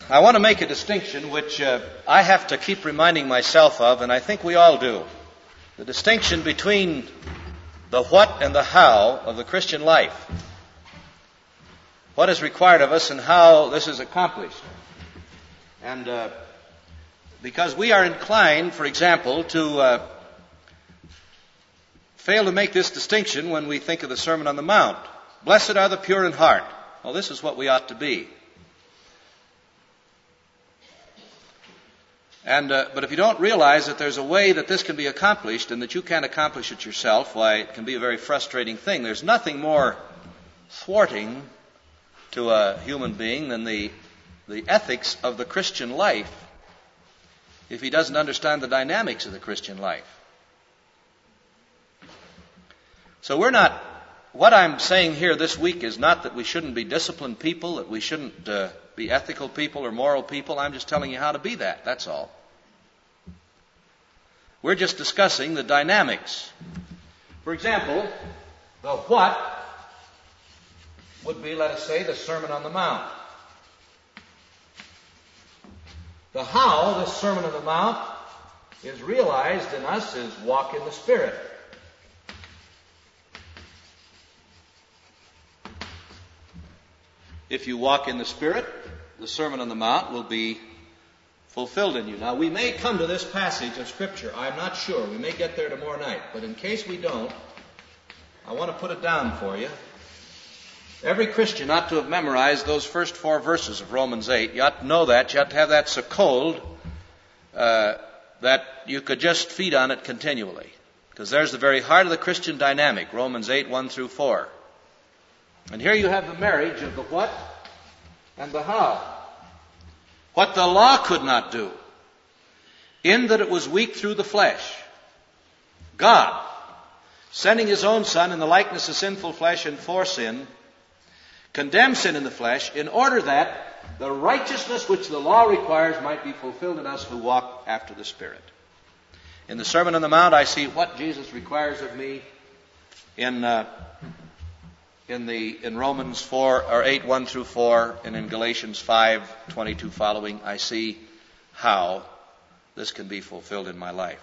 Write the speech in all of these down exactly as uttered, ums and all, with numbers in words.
I want to make a distinction which uh, I have to keep reminding myself of, and I think we all do. The distinction between the what and the how of the Christian life. What is required of us and how this is accomplished. And uh, because we are inclined, for example, to uh, fail to make this distinction when we think of the Sermon on the Mount. Blessed are the pure in heart. Well, this is what we ought to be. And uh, but if you don't realize that there's a way that this can be accomplished and that you can't accomplish it yourself, why, it can be a very frustrating thing. There's nothing more thwarting to a human being than the the ethics of the Christian life if he doesn't understand the dynamics of the Christian life. So we're not, what I'm saying here this week is not that we shouldn't be disciplined people, that we shouldn't uh, be ethical people or moral people. I'm just telling you how to be that, that's all. We're just discussing the dynamics. For example, the what would be, let us say, the Sermon on the Mount. The how this Sermon on the Mount is realized in us is walk in the Spirit. If you walk in the Spirit, the Sermon on the Mount will be fulfilled in you. Now, we may come to this passage of Scripture. I'm not sure. We may get there tomorrow night. But in case we don't, I want to put it down for you. Every Christian ought to have memorized those first four verses of Romans eight. You ought to know that. You ought to have that so cold uh, that you could just feed on it continually. Because there's the very heart of the Christian dynamic, Romans eight, one through four. And here you have the marriage of the what and the how. What the law could not do, in that it was weak through the flesh. God, sending His own Son in the likeness of sinful flesh and for sin, condemned sin in the flesh in order that the righteousness which the law requires might be fulfilled in us who walk after the Spirit. In the Sermon on the Mount, I see what Jesus requires of me. In uh, in the in Romans four or eight one through four, and in Galatians five twenty-two following, I see how this can be fulfilled in my life.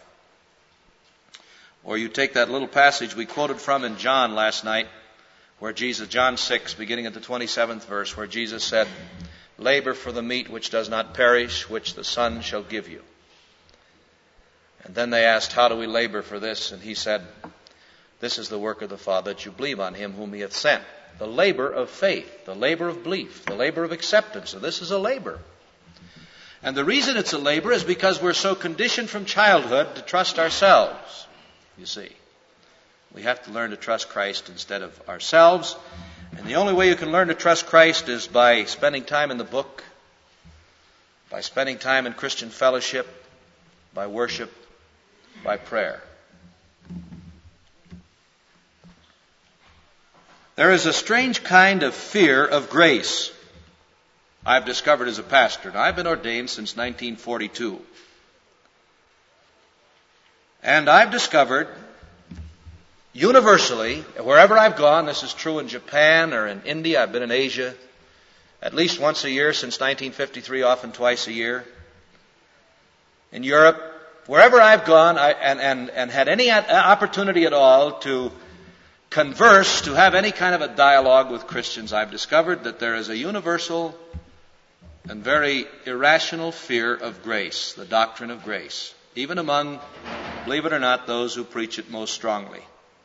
Or you take that little passage we quoted from in John last night, where Jesus, John six, beginning at the twenty-seventh verse, where Jesus said, "Labor for the meat which does not perish, which the Son shall give you." And then they asked, "How do we labor for this?" And He said, "This is the work of the Father, that you believe on Him whom He hath sent." The labor of faith, the labor of belief, the labor of acceptance. So this is a labor. And the reason it's a labor is because we're so conditioned from childhood to trust ourselves, you see. We have to learn to trust Christ instead of ourselves. And the only way you can learn to trust Christ is by spending time in the book, by spending time in Christian fellowship, by worship, by prayer. There is a strange kind of fear of grace I've discovered as a pastor. Now, I've been ordained since nineteen forty-two. And I've discovered universally, wherever I've gone, this is true in Japan or in India, I've been in Asia, at least once a year since nineteen fifty-three, often twice a year. In Europe, wherever I've gone I, and, and, and had any opportunity at all to converse, to have any kind of a dialogue with Christians, I've discovered that there is a universal and very irrational fear of grace, the doctrine of grace, even among, believe it or not, those who preach it most strongly.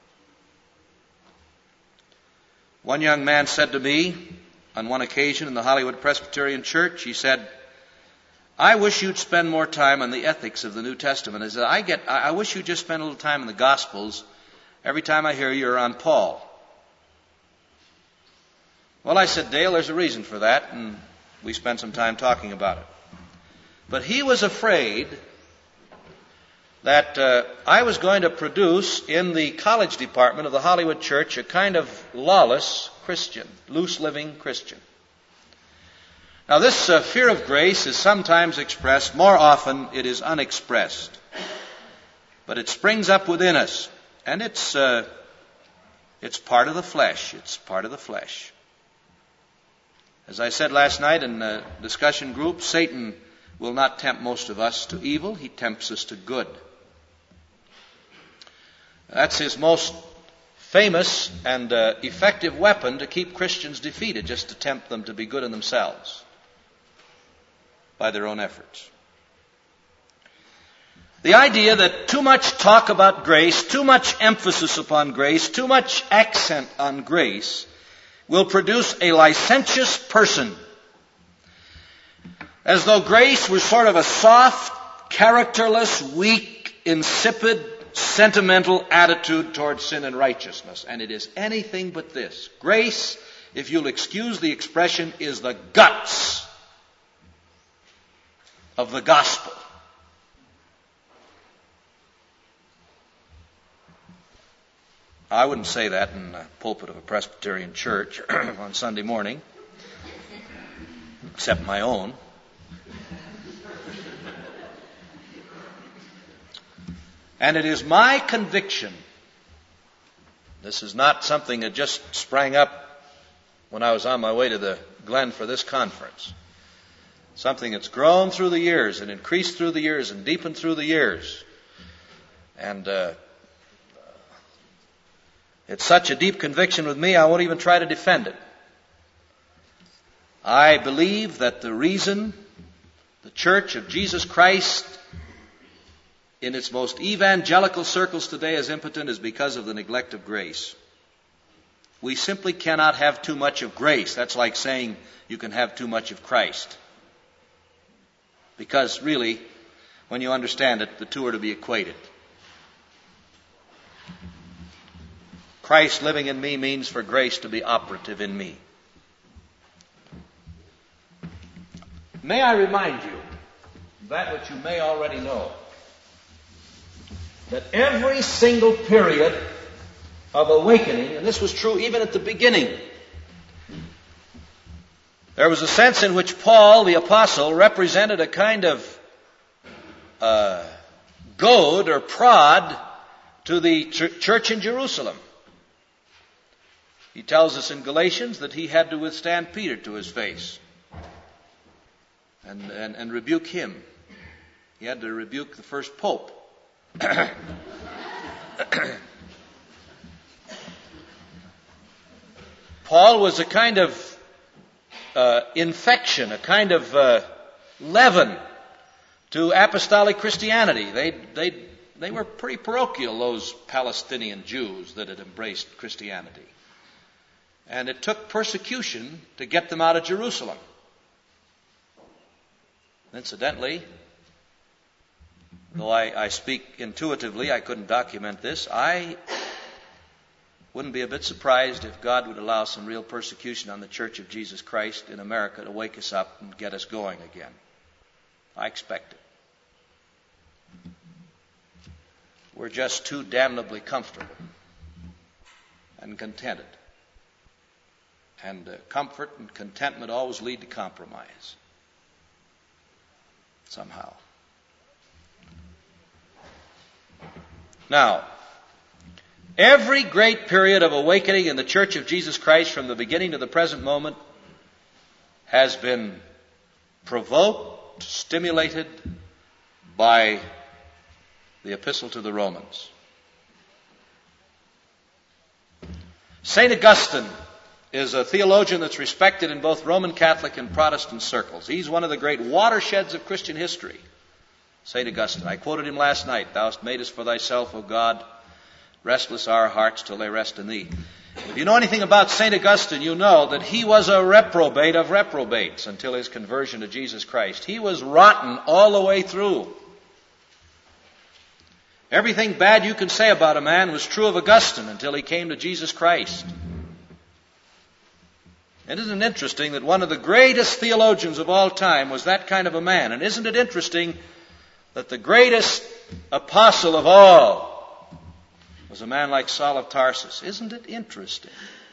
One young man said to me on one occasion in the Hollywood Presbyterian Church, he said, "I wish you'd spend more time on the ethics of the New Testament." He said, I get, I wish you'd just spend a little time in the Gospels. Every time I hear you're on Paul. Well, I said, "Dale, there's a reason for that," and we spent some time talking about it. But he was afraid that uh, I was going to produce in the college department of the Hollywood Church a kind of lawless Christian, loose-living Christian. Now, this uh, fear of grace is sometimes expressed, more often it is unexpressed. But it springs up within us. And it's uh, it's part of the flesh. It's part of the flesh. As I said last night in a discussion group, Satan will not tempt most of us to evil. He tempts us to good. That's his most famous and uh, effective weapon to keep Christians defeated, just to tempt them to be good in themselves by their own efforts. The idea that too much talk about grace, too much emphasis upon grace, too much accent on grace will produce a licentious person. As though grace was sort of a soft, characterless, weak, insipid, sentimental attitude towards sin and righteousness. And it is anything but this. Grace, if you'll excuse the expression, is the guts of the gospel. I wouldn't say that in the pulpit of a Presbyterian church on Sunday morning, except my own. And it is my conviction, this is not something that just sprang up when I was on my way to the Glen for this conference. Something that's grown through the years and increased through the years and deepened through the years. And uh, it's such a deep conviction with me, I won't even try to defend it. I believe that the reason the Church of Jesus Christ in its most evangelical circles today is impotent is because of the neglect of grace. We simply cannot have too much of grace. That's like saying you can have too much of Christ. Because really, when you understand it, the two are to be equated. Christ living in me means for grace to be operative in me. May I remind you that which you may already know, that every single period of awakening, and this was true even at the beginning, there was a sense in which Paul, the apostle, represented a kind of uh, goad or prod to the ch- church in Jerusalem. He tells us in Galatians that he had to withstand Peter to his face and, and, and rebuke him. He had to rebuke the first pope. Paul was a kind of uh, infection, a kind of uh, leaven to apostolic Christianity. They, they, they were pretty parochial, those Palestinian Jews that had embraced Christianity. And it took persecution to get them out of Jerusalem. Incidentally, though I, I speak intuitively, I couldn't document this, I wouldn't be a bit surprised if God would allow some real persecution on the Church of Jesus Christ in America to wake us up and get us going again. I expect it. We're just too damnably comfortable and contented. And uh, comfort and contentment always lead to compromise. Somehow. Now, every great period of awakening in the Church of Jesus Christ from the beginning to the present moment has been provoked, stimulated by the Epistle to the Romans. Saint Augustine is a theologian that's respected in both Roman Catholic and Protestant circles. He's one of the great watersheds of Christian history. Saint Augustine. I quoted him last night. Thou hast made us for thyself, O God. Restless are our hearts till they rest in thee. If you know anything about Saint Augustine, you know that he was a reprobate of reprobates until his conversion to Jesus Christ. He was rotten all the way through. Everything bad you can say about a man was true of Augustine until he came to Jesus Christ. And isn't it interesting that one of the greatest theologians of all time was that kind of a man? And isn't it interesting that the greatest apostle of all was a man like Saul of Tarsus? Isn't it interesting?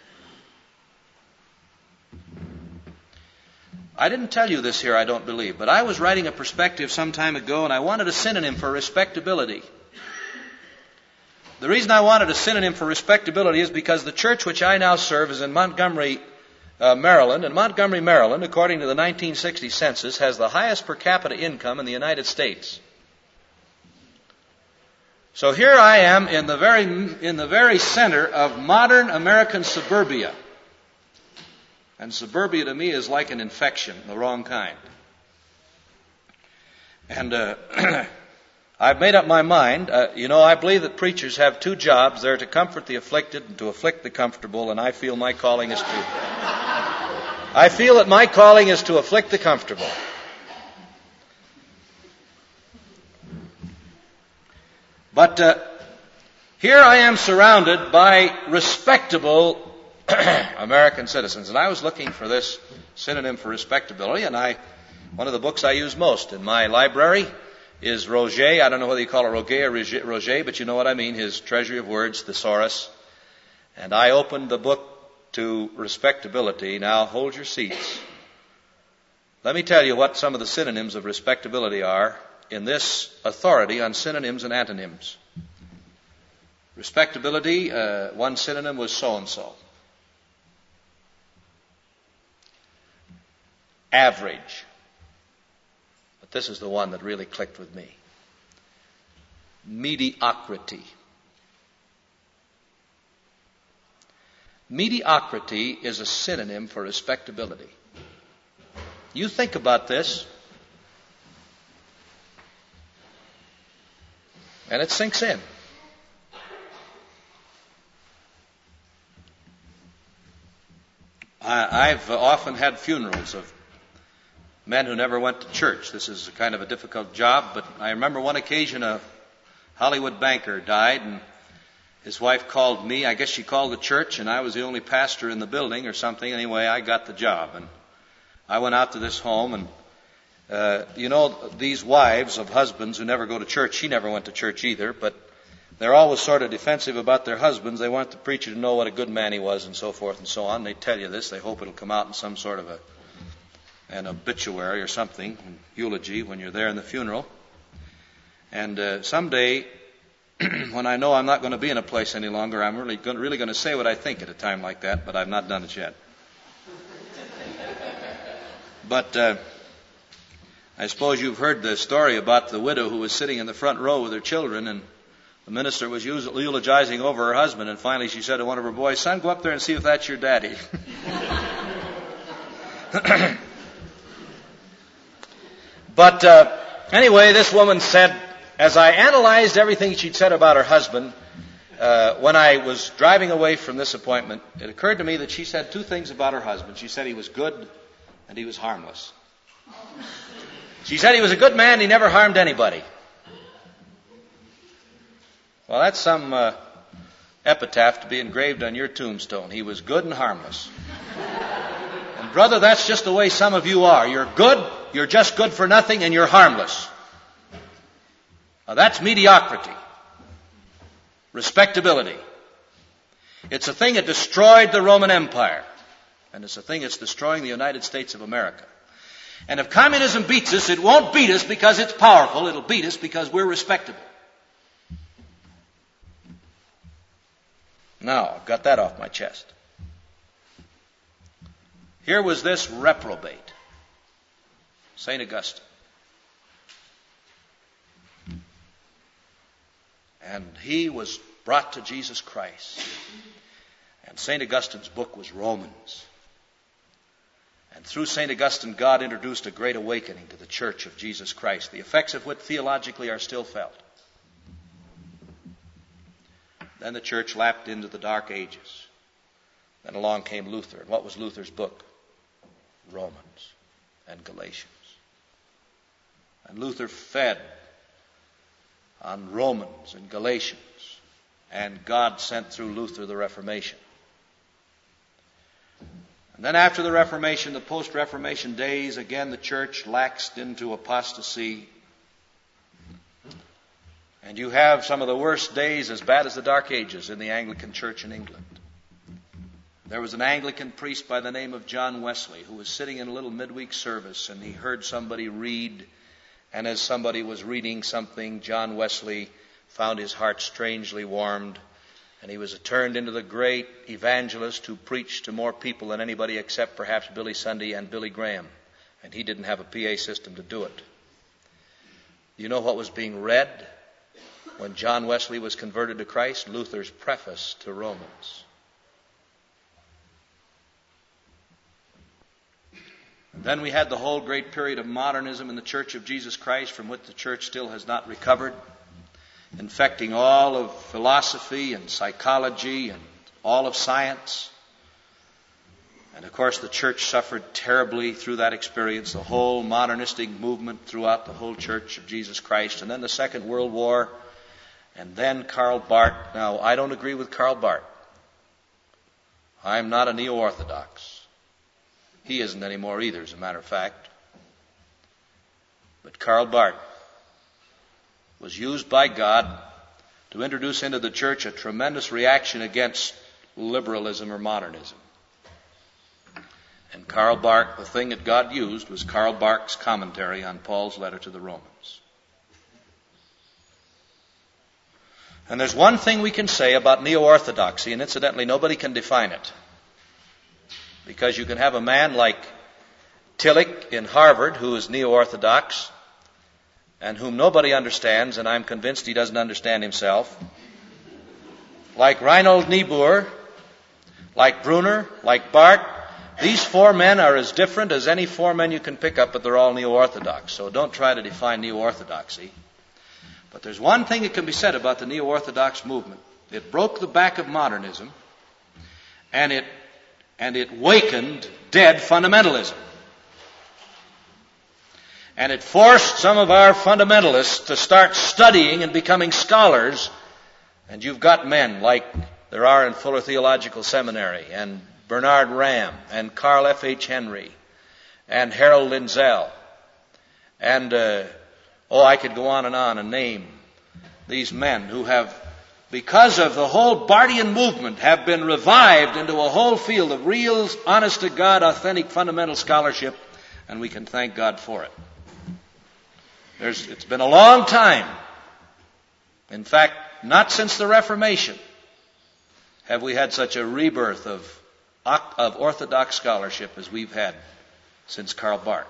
I didn't tell you this here, I don't believe, but I was writing a perspective some time ago, and I wanted a synonym for respectability. The reason I wanted a synonym for respectability is because the church which I now serve is in Montgomery, uh, Maryland, and Montgomery, Maryland, according to the nineteen sixty census, has the highest per capita income in the United States. So here I am in the very in the very center of modern American suburbia. And suburbia to me is like an infection, the wrong kind. And uh, I've made up my mind. Uh, you know, I believe that preachers have two jobs. They're to comfort the afflicted and to afflict the comfortable, and I feel my calling is to... I feel that my calling is to afflict the comfortable. But uh, here I am surrounded by respectable American citizens. And I was looking for this synonym for respectability, and I, one of the books I use most in my library is Roget. I don't know whether you call it Roget or Roget, but you know what I mean, his Treasury of Words, Thesaurus. And I opened the book to respectability. Now hold your seats. Let me tell you what some of the synonyms of respectability are in this authority on synonyms and antonyms. Respectability, uh, one synonym was so-and-so. Average. But this is the one that really clicked with me. Mediocrity. Mediocrity is a synonym for respectability. You think about this, and it sinks in. I, I've often had funerals of men who never went to church. This is kind of a difficult job, but I remember one occasion a Hollywood banker died, and his wife called me. I guess she called the church, and I was the only pastor in the building or something. Anyway, I got the job, and I went out to this home, and uh, you know, these wives of husbands who never go to church, she never went to church either, but they're always sort of defensive about their husbands. They want the preacher to know what a good man he was and so forth and so on. They tell you this. They hope it'll come out in some sort of a an obituary or something, an eulogy when you're there in the funeral. And uh, someday, when I know I'm not going to be in a place any longer, I'm really going, really going to say what I think at a time like that, but I've not done it yet. But uh, I suppose you've heard the story about the widow who was sitting in the front row with her children, and the minister was eulogizing over her husband, and finally she said to one of her boys, "Son, go up there and see if that's your daddy." But uh, anyway, this woman said, as I analyzed everything she'd said about her husband, uh, when I was driving away from this appointment, it occurred to me that she said two things about her husband. She said he was good and he was harmless. She said he was a good man, he never harmed anybody. Well, that's some uh, epitaph to be engraved on your tombstone. He was good and harmless. And brother, that's just the way some of you are. You're good, you're just good for nothing, and you're harmless. Now, that's mediocrity. Respectability. It's a thing that destroyed the Roman Empire. And it's a thing that's destroying the United States of America. And if communism beats us, it won't beat us because it's powerful. It'll beat us because we're respectable. Now, I've got that off my chest. Here was this reprobate, Saint Augustine. And he was brought to Jesus Christ. And Saint Augustine's book was Romans. And through Saint Augustine, God introduced a great awakening to the Church of Jesus Christ, the effects of which theologically are still felt. Then the church lapped into the Dark Ages. Then along came Luther. And what was Luther's book? Romans and Galatians. And Luther fed on Romans and Galatians. And God sent through Luther the Reformation. And then after the Reformation, the post-Reformation days, again the church laxed into apostasy. And you have some of the worst days, as bad as the Dark Ages, in the Anglican Church in England. There was an Anglican priest by the name of John Wesley who was sitting in a little midweek service, and he heard somebody read, and as somebody was reading something, John Wesley found his heart strangely warmed, And he was turned into the great evangelist who preached to more people than anybody except perhaps Billy Sunday and Billy Graham. And he didn't have a P A system to do it. You know what was being read when John Wesley was converted to Christ? Luther's preface to Romans. Then we had the whole great period of modernism in the Church of Jesus Christ, from which the church still has not recovered, infecting all of philosophy and psychology and all of science. And of course the church suffered terribly through that experience, the whole modernistic movement throughout the whole Church of Jesus Christ. And then the Second World War, and then Karl Barth. Now, I don't agree with Karl Barth. I'm not a neo-orthodox. He isn't anymore either, as a matter of fact. But Karl Barth was used by God to introduce into the church a tremendous reaction against liberalism or modernism. And Karl Barth, the thing that God used was Karl Barth's commentary on Paul's letter to the Romans. And there's one thing we can say about neo-orthodoxy, and incidentally nobody can define it. Because you can have a man like Tillich in Harvard, who is neo-orthodox, and whom nobody understands, and I'm convinced he doesn't understand himself. Like Reinhold Niebuhr, like Brunner, like Barth. These four men are as different as any four men you can pick up, but they're all neo-orthodox. So don't try to define neo-orthodoxy. But there's one thing that can be said about the neo-orthodox movement. It broke the back of modernism, and it and it wakened dead fundamentalism. And it forced some of our fundamentalists to start studying and becoming scholars. And you've got men like there are in Fuller Theological Seminary, and Bernard Ram, and Carl F H Henry, and Harold Lindsell, and uh, oh, I could go on and on and name these men who have, because of the whole Barthian movement, have been revived into a whole field of real, honest-to-God, authentic, fundamental scholarship, and we can thank God for it. There's, it's been a long time. In fact, not since the Reformation have we had such a rebirth of, of Orthodox scholarship as we've had since Karl Barth.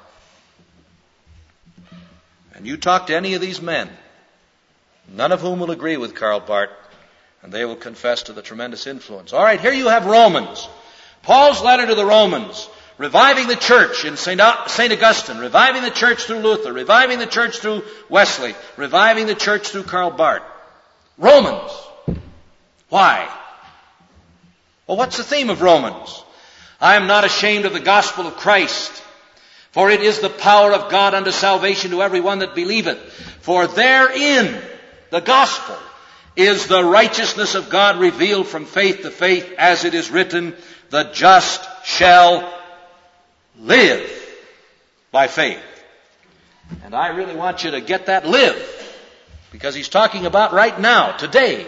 And you talk to any of these men, none of whom will agree with Karl Barth, and they will confess to the tremendous influence. All right, here you have Romans. Paul's letter to the Romans, reviving the church in Saint Augustine, reviving the church through Luther, reviving the church through Wesley, reviving the church through Karl Barth. Romans. Why? Well, what's the theme of Romans? I am not ashamed of the gospel of Christ, for it is the power of God unto salvation to every one that believeth. For therein, the gospel, is the righteousness of God revealed from faith to faith, as it is written, the just shall live by faith. And I really want you to get that live, because he's talking about right now, today.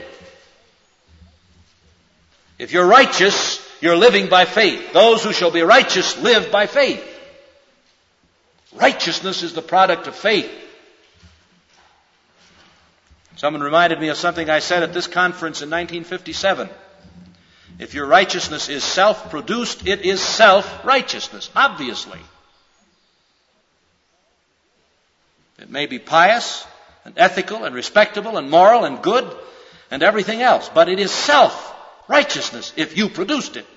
If you're righteous, you're living by faith. Those who shall be righteous live by faith. Righteousness is the product of faith. Someone reminded me of something I said at this conference in nineteen fifty-seven. If your righteousness is self-produced, it is self-righteousness, obviously. It may be pious and ethical and respectable and moral and good and everything else, but it is self-righteousness if you produced it.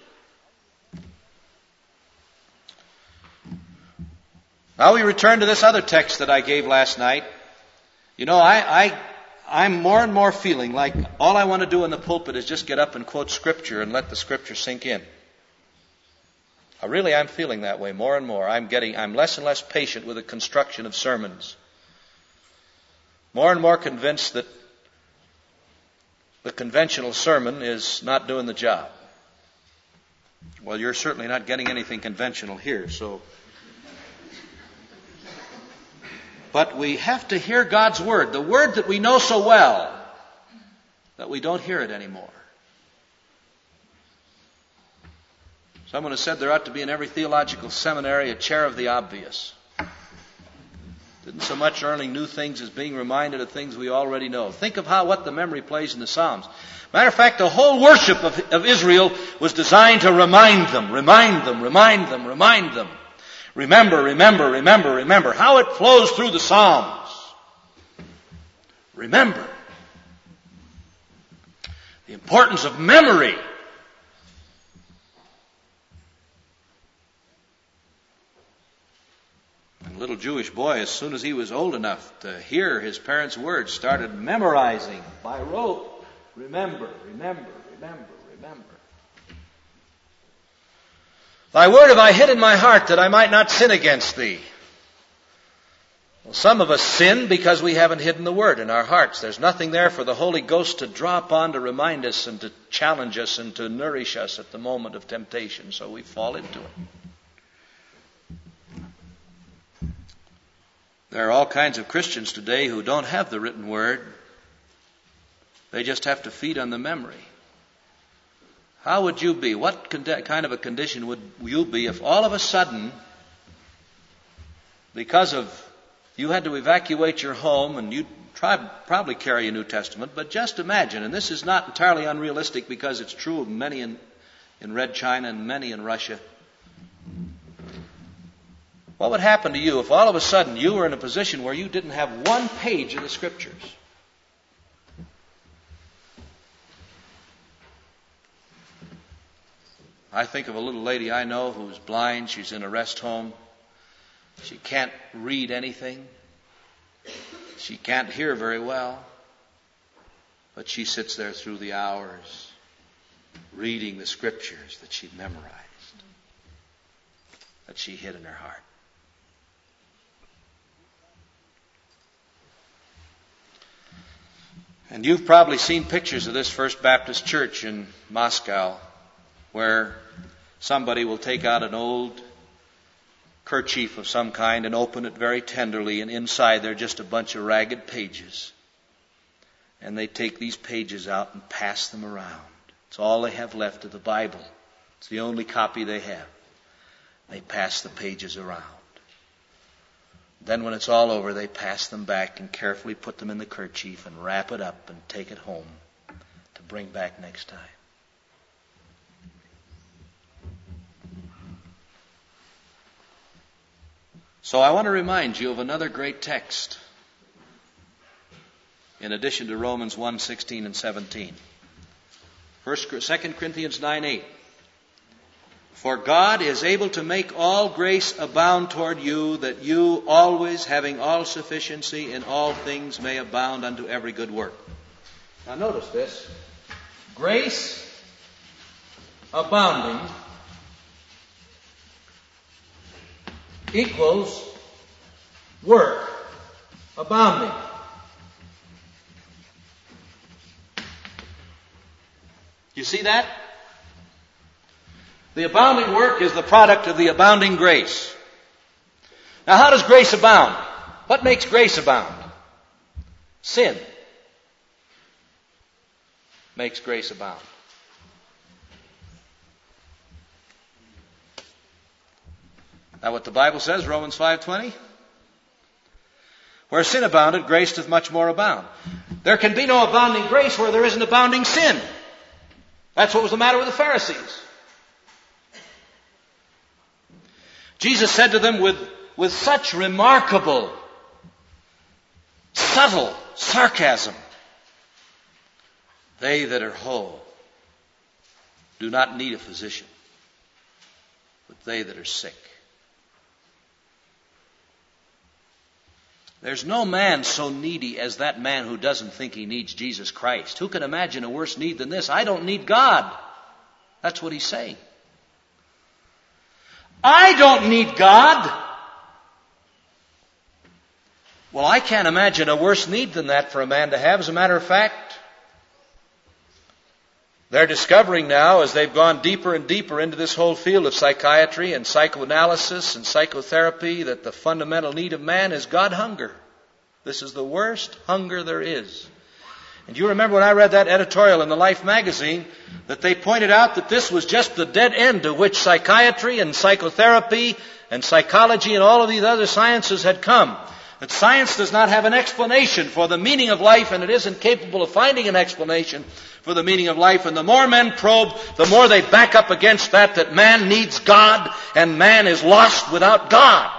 Now we return to this other text that I gave last night. You know, I, I, I'm more and more feeling like all I want to do in the pulpit is just get up and quote Scripture and let the Scripture sink in. I really, I'm feeling that way more and more. I'm getting, I'm less and less patient with the construction of sermons. More and more convinced that the conventional sermon is not doing the job. Well, you're certainly not getting anything conventional here, so. But we have to hear God's Word, the Word that we know so well, that we don't hear it anymore. Someone has said there ought to be in every theological seminary a chair of the obvious. Didn't so much learning new things as being reminded of things we already know. Think of how what the memory plays in the Psalms. Matter of fact, the whole worship of, of Israel was designed to remind them, remind them, remind them, remind them. Remember, remember, remember, remember. How it flows through the Psalms. Remember. The importance of memory. And a little Jewish boy, as soon as he was old enough to hear his parents' words, started memorizing by rote. Remember, remember, remember, remember. Thy word have I hid in my heart that I might not sin against thee. Well, some of us sin because we haven't hidden the word in our hearts. There's nothing there for the Holy Ghost to draw upon to remind us and to challenge us and to nourish us at the moment of temptation, so we fall into it. There are all kinds of Christians today who don't have the written word. They just have to feed on the memory. How would you be? What kind of a condition would you be if all of a sudden, because of you had to evacuate your home and you'd try, probably carry a New Testament, but just imagine, and this is not entirely unrealistic because it's true of many in, in Red China and many in Russia. What would happen to you if all of a sudden you were in a position where you didn't have one page of the Scriptures? I think of a little lady I know who's blind. She's in a rest home. She can't read anything. She can't hear very well. But she sits there through the hours reading the Scriptures that she memorized, that she hid in her heart. And you've probably seen pictures of this First Baptist Church in Moscow, where somebody will take out an old kerchief of some kind and open it very tenderly, and inside there are just a bunch of ragged pages. And they take these pages out and pass them around. It's all they have left of the Bible. It's the only copy they have. They pass the pages around. Then when it's all over, they pass them back and carefully put them in the kerchief and wrap it up and take it home to bring back next time. So I want to remind you of another great text in addition to Romans one, sixteen and seventeen. First, Second Corinthians nine, eight. For God is able to make all grace abound toward you, that you always, having all sufficiency in all things, may abound unto every good work. Now notice this. Grace abounding equals work abounding. You see that? The abounding work is the product of the abounding grace. Now, how does grace abound? What makes grace abound? Sin makes grace abound. Now what the Bible says, Romans five twenty? Where sin abounded, grace doth much more abound. There can be no abounding grace where there isn't abounding sin. That's what was the matter with the Pharisees. Jesus said to them with, with such remarkable, subtle sarcasm, they that are whole do not need a physician, but they that are sick. There's no man so needy as that man who doesn't think he needs Jesus Christ. Who can imagine a worse need than this? I don't need God. That's what he's saying. I don't need God. Well, I can't imagine a worse need than that for a man to have. As a matter of fact, they're discovering now, as they've gone deeper and deeper into this whole field of psychiatry and psychoanalysis and psychotherapy, that the fundamental need of man is God hunger. This is the worst hunger there is. And you remember when I read that editorial in the Life magazine, that they pointed out that this was just the dead end to which psychiatry and psychotherapy and psychology and all of these other sciences had come. that science does not have an explanation for the meaning of life, and it isn't capable of finding an explanation for the meaning of life. And the more men probe, the more they back up against that, that man needs God, and man is lost without God.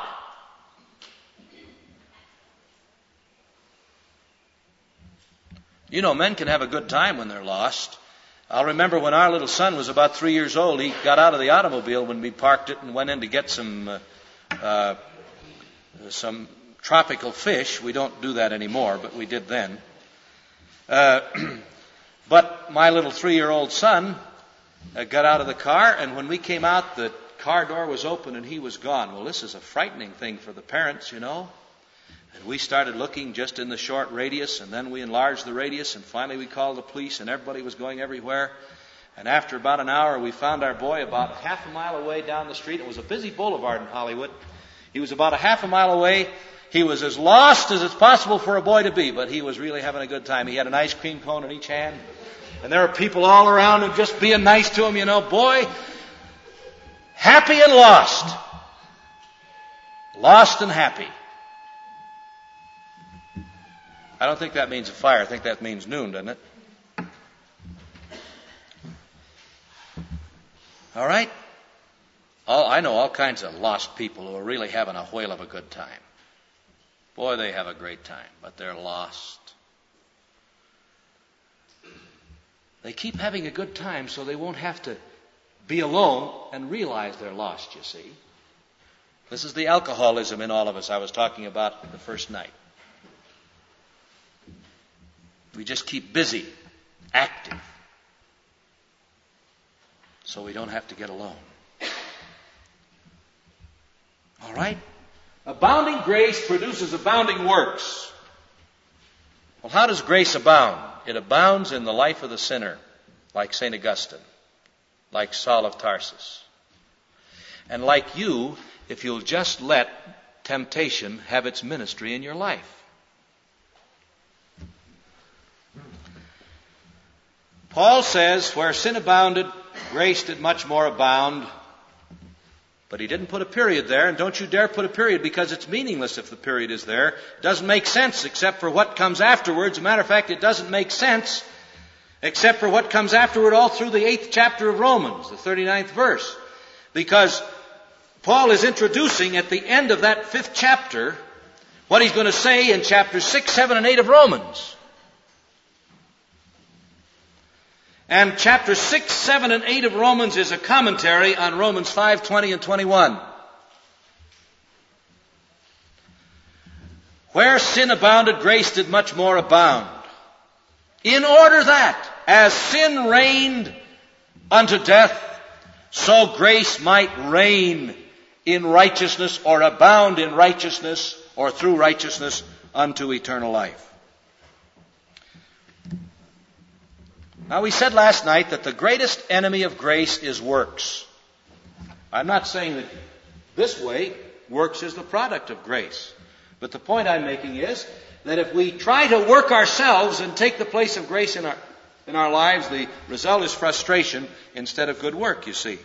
You know, men can have a good time when they're lost. I'll remember when our little son was about three years old, he got out of the automobile when we parked it and went in to get some uh, uh, some tropical fish. We don't do that anymore, but we did then. Uh, but my little three-year-old son uh, got out of the car, and when we came out, the car door was open and he was gone. Well, this is a frightening thing for the parents, you know. And we started looking just in the short radius, and then we enlarged the radius, and finally we called the police, and everybody was going everywhere. And after about an hour, we found our boy about half a mile away down the street. It was a busy boulevard in Hollywood. He was about a half a mile away. He was as lost as it's possible for a boy to be, but he was really having a good time. He had an ice cream cone in each hand, and there were people all around him just being nice to him, you know. Boy, happy and lost. Lost and happy. I don't think that means a fire. I think that means noon, doesn't it? All right? All, I know all kinds of lost people who are really having a whale of a good time. Boy, they have a great time, but they're lost. They keep having a good time so they won't have to be alone and realize they're lost, you see. This is the alcoholism in all of us I was talking about the first night. We just keep busy, active, so we don't have to get alone. All right? Abounding grace produces abounding works. Well, how does grace abound? It abounds in the life of the sinner, like Saint Augustine, like Saul of Tarsus. And like you, if you'll just let temptation have its ministry in your life. Paul says, where sin abounded, grace did much more abound. But he didn't put a period there, and don't you dare put a period, because it's meaningless if the period is there. It doesn't make sense except for what comes afterwards. As a matter of fact, it doesn't make sense except for what comes afterward all through the eighth chapter of Romans, the thirty-ninth verse. Because Paul is introducing at the end of that fifth chapter what he's going to say in chapters six, seven, and eight of Romans. And chapter six, seven, and eight of Romans is a commentary on Romans five, twenty, and twenty-one. Where sin abounded, grace did much more abound. In order that, as sin reigned unto death, so grace might reign in righteousness, or abound in righteousness, or through righteousness unto eternal life. Now, we said last night that the greatest enemy of grace is works. I'm not saying that this way, works is the product of grace. But the point I'm making is that if we try to work ourselves and take the place of grace in our, in our lives, the result is frustration instead of good work, you see.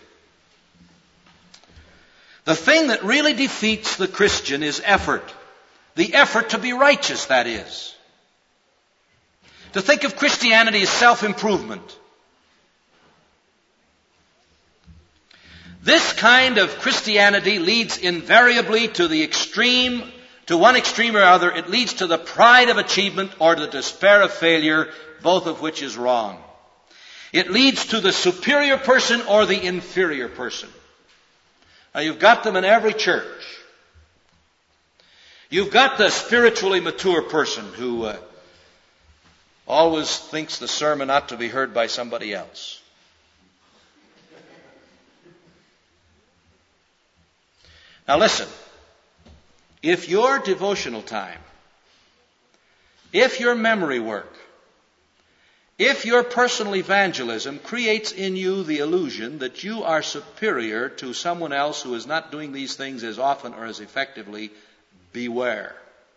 The thing that really defeats the Christian is effort. The effort to be righteous, that is. To think of Christianity as self-improvement. This kind of Christianity leads invariably to the extreme, to one extreme or other. It leads to the pride of achievement or the despair of failure, both of which is wrong. It leads to the superior person or the inferior person. Now, you've got them in every church. You've got the spiritually mature person who uh, always thinks the sermon ought to be heard by somebody else. Now listen, if your devotional time, if your memory work, if your personal evangelism creates in you the illusion that you are superior to someone else who is not doing these things as often or as effectively, beware.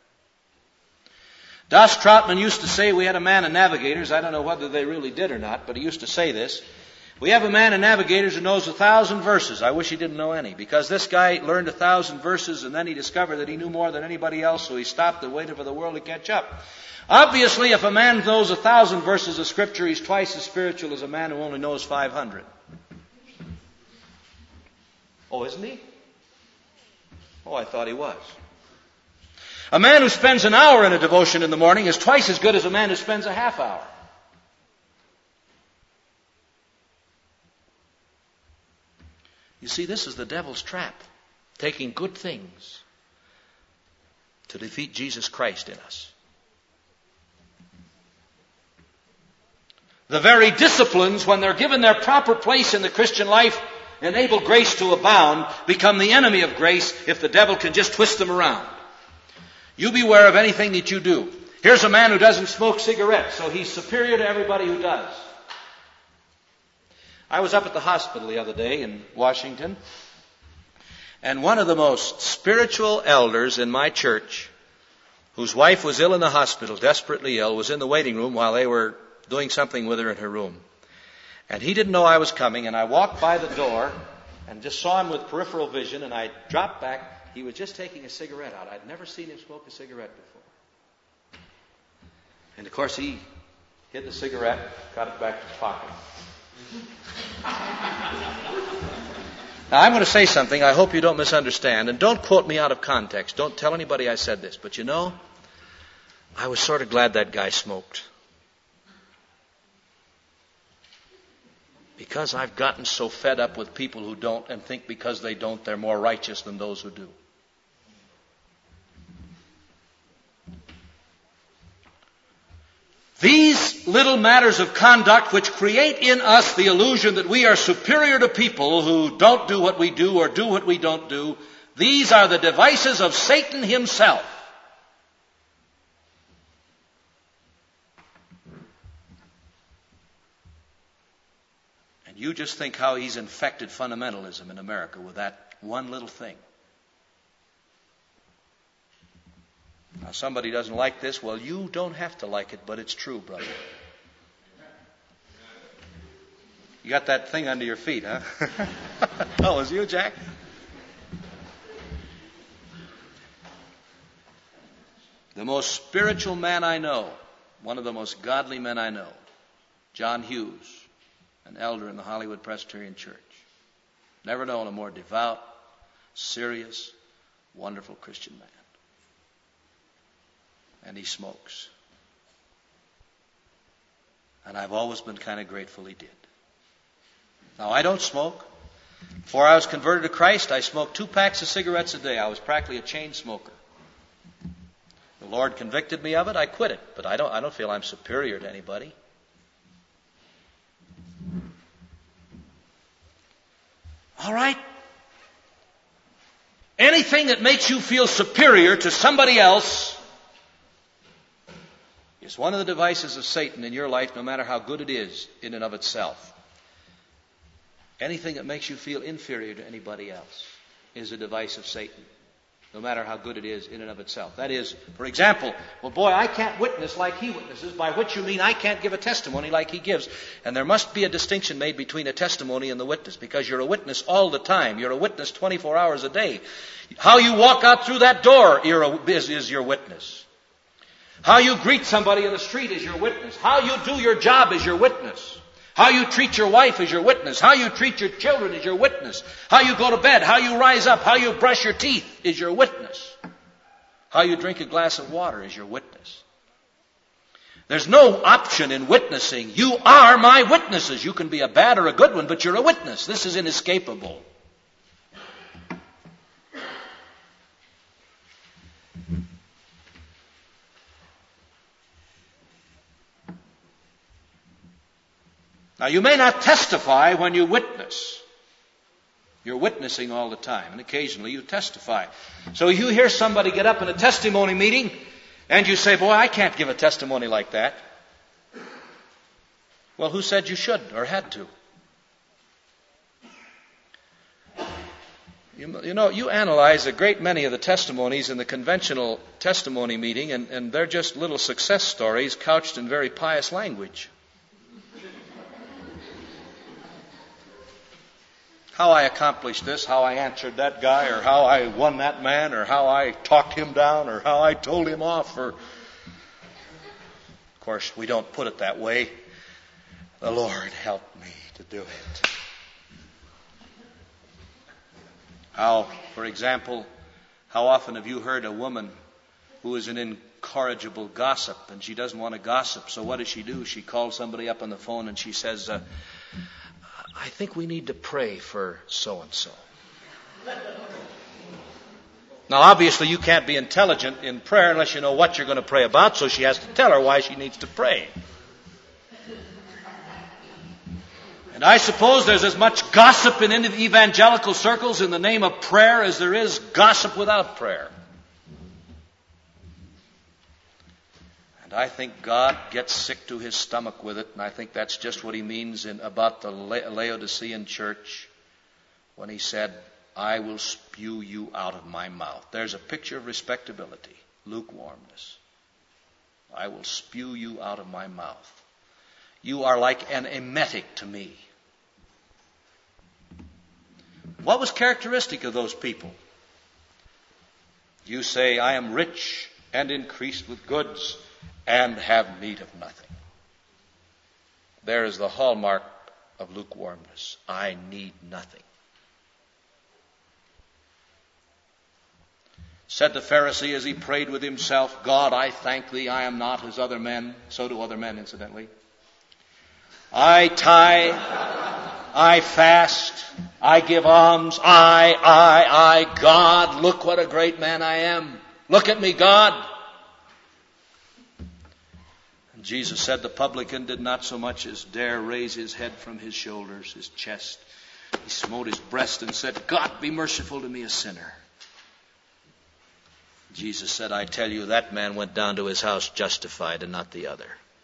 Das Troutman used to say, we had a man in Navigators, I don't know whether they really did or not, but he used to say this. We have a man in Navigators who knows a thousand verses. I wish he didn't know any, because this guy learned a thousand verses and then he discovered that he knew more than anybody else, so he stopped and waited for the world to catch up. Obviously, if a man knows a thousand verses of Scripture, he's twice as spiritual as a man who only knows five hundred. Oh, isn't he? Oh, I thought he was. A man who spends an hour in a devotion in the morning is twice as good as a man who spends a half hour. You see, this is the devil's trap, taking good things to defeat Jesus Christ in us. The very disciplines, when they're given their proper place in the Christian life, enable grace to abound, become the enemy of grace if the devil can just twist them around. You beware of anything that you do. Here's a man who doesn't smoke cigarettes, so he's superior to everybody who does. I was up at the hospital the other day in Washington, and one of the most spiritual elders in my church, whose wife was ill in the hospital, desperately ill, was in the waiting room while they were doing something with her in her room. And he didn't know I was coming, and I walked by the door and just saw him with peripheral vision, and I dropped back. He was just taking a cigarette out. I'd never seen him smoke a cigarette before. And of course he hid the cigarette, got it back to his pocket. Now, I'm going to say something I hope you don't misunderstand, and don't quote me out of context. Don't tell anybody I said this. But you know, I was sort of glad that guy smoked. Because I've gotten so fed up with people who don't and think because they don't, they're more righteous than those who do. These little matters of conduct which create in us the illusion that we are superior to people who don't do what we do or do what we don't do, these are the devices of Satan himself. And you just think how he's infected fundamentalism in America with that one little thing. Now, somebody doesn't like this. Well, you don't have to like it, but it's true, brother. You got that thing under your feet, huh? Oh, it was you, Jack? The most spiritual man I know, one of the most godly men I know, John Hughes, an elder in the Hollywood Presbyterian Church. Never known a more devout, serious, wonderful Christian man. And he smokes. And I've always been kind of grateful he did. Now, I don't smoke. Before I was converted to Christ, I smoked two packs of cigarettes a day. I was practically a chain smoker. The Lord convicted me of it. I quit it. But I don't, I don't feel I'm superior to anybody. All right? Anything that makes you feel superior to somebody else is one of the devices of Satan in your life, no matter how good it is in and of itself. Anything that makes you feel inferior to anybody else is a device of Satan, no matter how good it is in and of itself. That is, for example, well, boy, I can't witness like he witnesses, by which you mean I can't give a testimony like he gives. And there must be a distinction made between a testimony and the witness, because you're a witness all the time. You're a witness twenty-four hours a day. How you walk out through that door is, is your witness. How you greet somebody in the street is your witness. How you do your job is your witness. How you treat your wife is your witness. How you treat your children is your witness. How you go to bed, how you rise up, how you brush your teeth is your witness. How you drink a glass of water is your witness. There's no option in witnessing. You are my witnesses. You can be a bad or a good one, but you're a witness. This is inescapable. Now, you may not testify when you witness. You're witnessing all the time, and occasionally you testify. So you hear somebody get up in a testimony meeting, and you say, boy, I can't give a testimony like that. Well, who said you should or had to? You, you know, you analyze a great many of the testimonies in the conventional testimony meeting, and, and they're just little success stories couched in very pious language. how I accomplished this, how I answered that guy, or how I won that man, or how I talked him down, or how I told him off. Or, of course, we don't put it that way. The Lord help me to do it. How, for example, how often have you heard a woman who is an incorrigible gossip, and she doesn't want to gossip, so what does she do? She calls somebody up on the phone and she says, uh, I think we need to pray for so-and-so. Now, obviously, you can't be intelligent in prayer unless you know what you're going to pray about, so she has to tell her why she needs to pray. And I suppose there's as much gossip in evangelical circles in the name of prayer as there is gossip without prayer. And I think God gets sick to his stomach with it, and I think that's just what he means in, about the La- Laodicean church when he said, I will spew you out of my mouth. There's a picture of respectability, lukewarmness. I will spew you out of my mouth. You are like an emetic to me. What was characteristic of those people? You say, I am rich and increased with goods, and have need of nothing. There is the hallmark of lukewarmness. I need nothing. Said the Pharisee as he prayed with himself, God, I thank thee, I am not as other men. So do other men, incidentally. I tithe, I fast, I give alms, I, I, I, God, look what a great man I am. Look at me, God. Jesus said the publican did not so much as dare raise his head from his shoulders, his chest. He smote his breast and said, God, be merciful to me, a sinner. Jesus said, I tell you, that man went down to his house justified and not the other.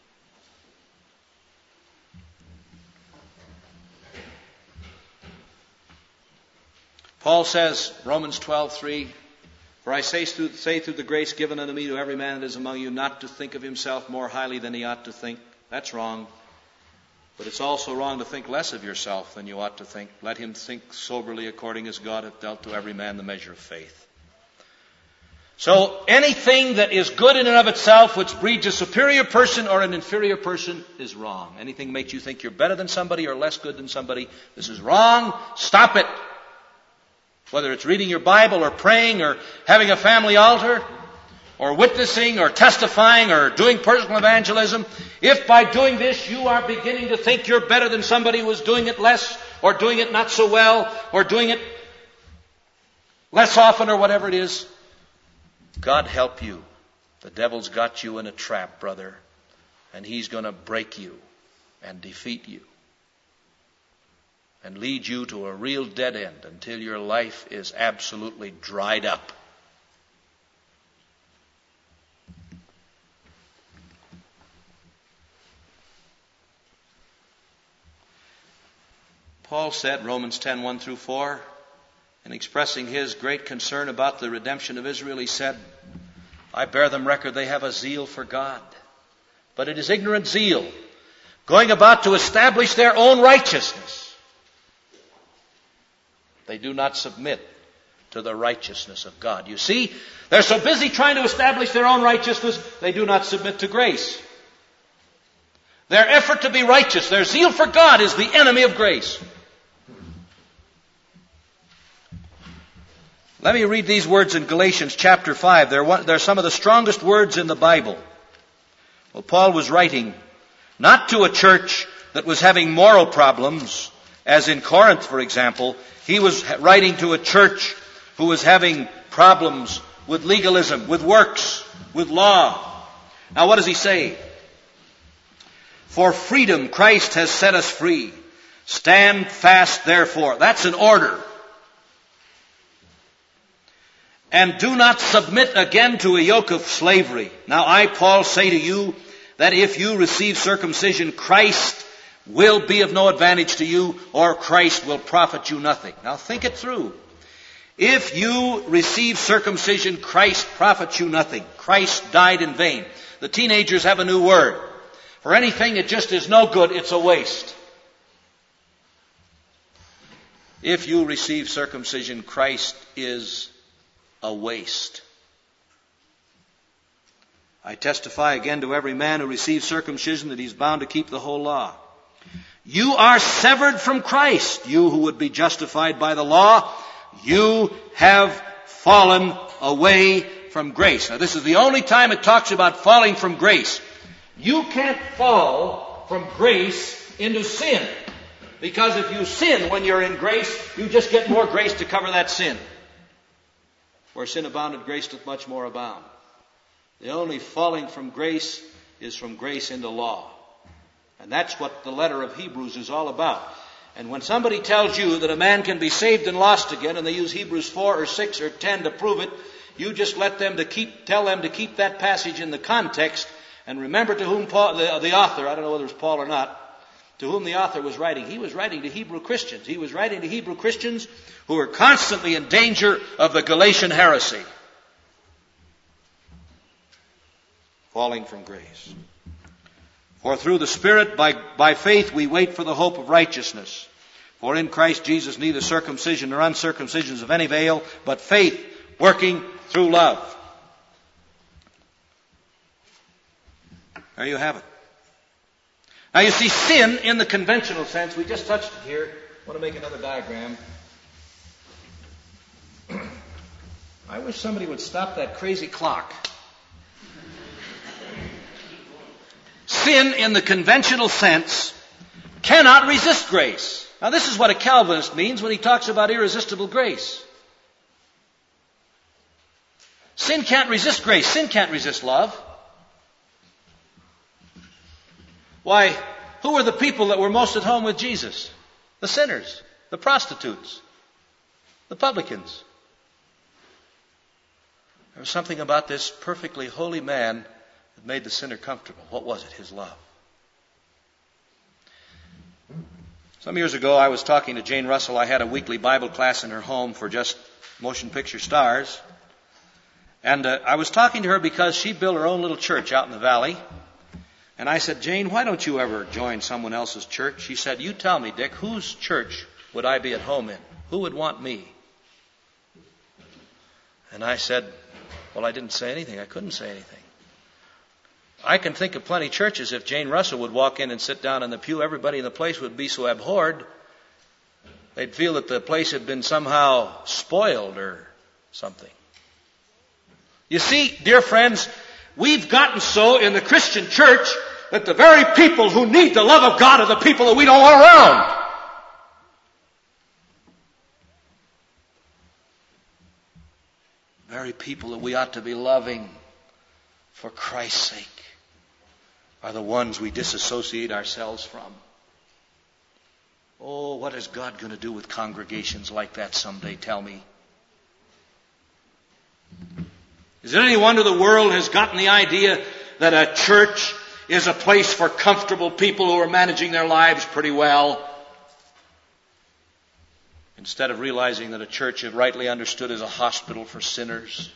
Paul says, Romans twelve three, for I say through, say through the grace given unto me to every man that is among you, not to think of himself more highly than he ought to think. That's wrong. But it's also wrong to think less of yourself than you ought to think. Let him think soberly according as God hath dealt to every man the measure of faith. So anything that is good in and of itself, which breeds a superior person or an inferior person, is wrong. Anything that makes you think you're better than somebody or less good than somebody, this is wrong. Stop it. Whether it's reading your Bible or praying or having a family altar or witnessing or testifying or doing personal evangelism, if by doing this you are beginning to think you're better than somebody who is doing it less or doing it not so well or doing it less often or whatever it is, God help you. The devil's got you in a trap, brother, and he's going to break you and defeat you and lead you to a real dead end until your life is absolutely dried up. Paul said, Romans ten, one through four, in expressing his great concern about the redemption of Israel, he said, I bear them record they have a zeal for God, but it is ignorant zeal, going about to establish their own righteousness. They do not submit to the righteousness of God. You see, they're so busy trying to establish their own righteousness, they do not submit to grace. Their effort to be righteous, their zeal for God, is the enemy of grace. Let me read these words in Galatians chapter five. They're, one, they're some of the strongest words in the Bible. Well, Paul was writing not to a church that was having moral problems, as in Corinth, for example. He was writing to a church who was having problems with legalism, with works, with law. Now what does he say? For freedom Christ has set us free. Stand fast therefore. That's an order. And do not submit again to a yoke of slavery. Now I, Paul, say to you that if you receive circumcision, Christ will be of no advantage to you, or Christ will profit you nothing. Now think it through. If you receive circumcision, Christ profits you nothing. Christ died in vain. The teenagers have a new word. For anything that just is no good, it's a waste. If you receive circumcision, Christ is a waste. I testify again to every man who receives circumcision that he's bound to keep the whole law. You are severed from Christ, you who would be justified by the law. You have fallen away from grace. Now, this is the only time it talks about falling from grace. You can't fall from grace into sin. Because if you sin when you're in grace, you just get more grace to cover that sin. Where sin abounded, grace doth much more abound. The only falling from grace is from grace into law. And that's what the letter of Hebrews is all about. And when somebody tells you that a man can be saved and lost again, and they use Hebrews four or six or ten to prove it, you just let them to keep, tell them to keep that passage in the context, and remember to whom Paul, the, the author, I don't know whether it's Paul or not, to whom the author was writing. He was writing to Hebrew Christians. He was writing to Hebrew Christians who were constantly in danger of the Galatian heresy. Falling from grace. For through the Spirit, by, by faith, we wait for the hope of righteousness. For in Christ Jesus neither circumcision nor uncircumcision is of any avail, but faith working through love. There you have it. Now you see, sin in the conventional sense, we just touched it here. I want to make another diagram. I wish somebody would stop that crazy clock. Sin in the conventional sense cannot resist grace. Now this is what a Calvinist means when he talks about irresistible grace. Sin can't resist grace. Sin can't resist love. Why, who were the people that were most at home with Jesus? The sinners, the prostitutes, the publicans. There was something about this perfectly holy man that made the sinner comfortable. What was it? His love. Some years ago, I was talking to Jane Russell. I had a weekly Bible class in her home for just motion picture stars. And uh, I was talking to her because she built her own little church out in the valley. And I said, Jane, why don't you ever join someone else's church? She said, you tell me, Dick, whose church would I be at home in? Who would want me? And I said, well, I didn't say anything. I couldn't say anything. I can think of plenty of churches. If Jane Russell would walk in and sit down in the pew, everybody in the place would be so abhorred, they'd feel that the place had been somehow spoiled or something. You see, dear friends, we've gotten so in the Christian church that the very people who need the love of God are the people that we don't want around. The very people that we ought to be loving for Christ's sake are the ones we disassociate ourselves from. Oh, what is God going to do with congregations like that someday? Tell me. Is it any wonder the world has gotten the idea that a church is a place for comfortable people who are managing their lives pretty well? Instead of realizing that a church, if rightly understood, is a hospital for sinners.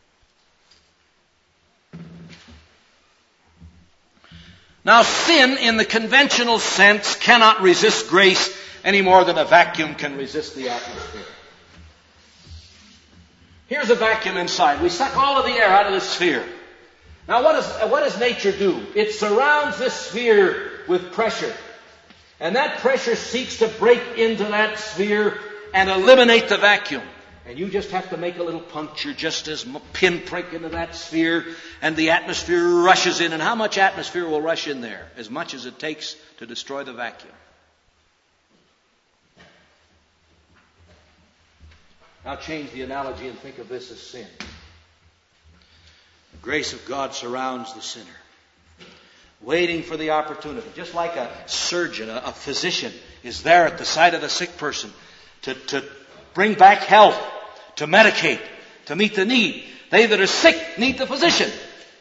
Now, sin in the conventional sense cannot resist grace any more than a vacuum can resist the atmosphere. Here's a vacuum inside. We suck all of the air out of this sphere. Now, what, is, what does nature do? It surrounds this sphere with pressure. And that pressure seeks to break into that sphere and eliminate the vacuum. And you just have to make a little puncture, just as pinprick into that sphere, and the atmosphere rushes in. And how much atmosphere will rush in there? As much as it takes to destroy the vacuum. Now change the analogy and think of this as sin. The grace of God surrounds the sinner, waiting for the opportunity. Just like a surgeon, a, a physician is there at the side of the sick person to, to bring back health, to medicate, to meet the need. They that are sick need the physician.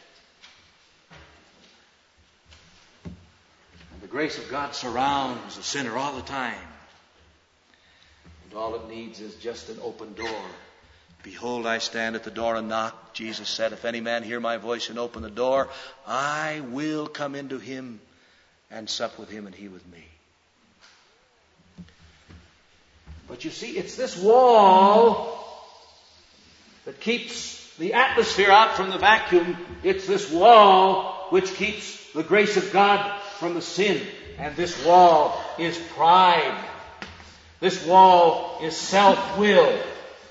And the grace of God surrounds the sinner all the time. And all it needs is just an open door. Behold, I stand at the door and knock. Jesus said, if any man hear my voice and open the door, I will come into him and sup with him and he with me. But you see, it's this wall that keeps the atmosphere out from the vacuum. It's this wall which keeps the grace of God from the sin. And this wall is pride. This wall is self-will.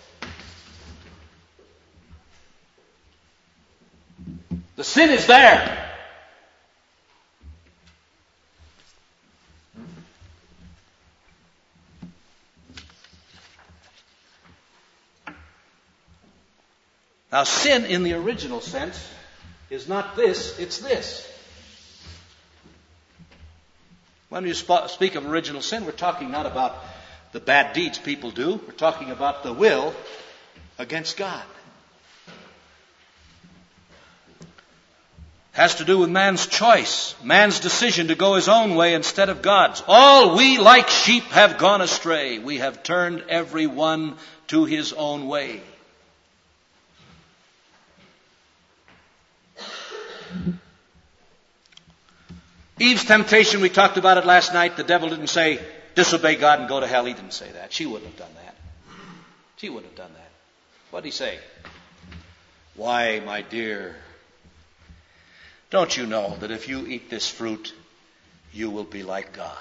The sin is there. Now, sin in the original sense is not this, it's this. When we speak of original sin, we're talking not about the bad deeds people do. We're talking about the will against God. Has to do with man's choice, man's decision to go his own way instead of God's. All we like sheep have gone astray. We have turned every one to his own way. Eve's temptation, we talked about it last night. The devil didn't say, disobey God and go to hell. He didn't say that. She wouldn't have done that. She wouldn't have done that. What did he say? Why, my dear, don't you know that if you eat this fruit, you will be like God?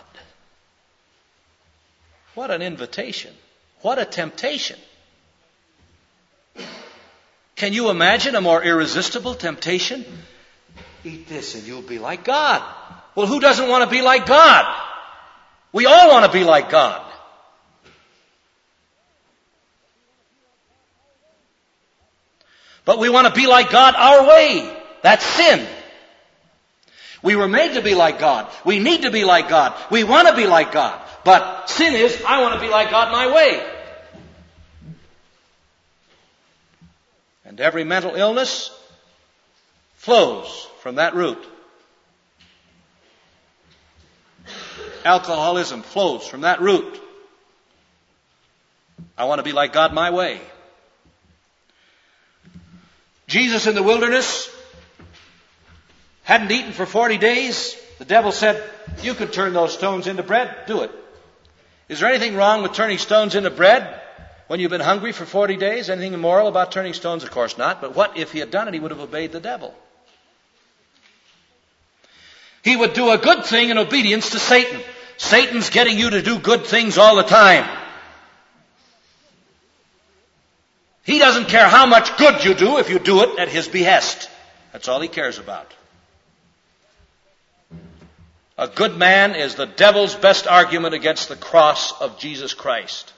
What an invitation. What a temptation. Can you imagine a more irresistible temptation? Eat this and you'll be like God. Well, who doesn't want to be like God? We all want to be like God. But we want to be like God our way. That's sin. We were made to be like God. We need to be like God. We want to be like God. But sin is, I want to be like God my way. And every mental illness flows from that root. Alcoholism flows from that root. I want to be like God my way. Jesus in the wilderness hadn't eaten for forty days. The devil said, you can turn those stones into bread. Do it. Is there anything wrong with turning stones into bread when you've been hungry for forty days? Anything immoral about turning stones? Of course not. But what if he had done it? He would have obeyed the devil. He would do a good thing in obedience to Satan. Satan's getting you to do good things all the time. He doesn't care how much good you do if you do it at his behest. That's all he cares about. A good man is the devil's best argument against the cross of Jesus Christ.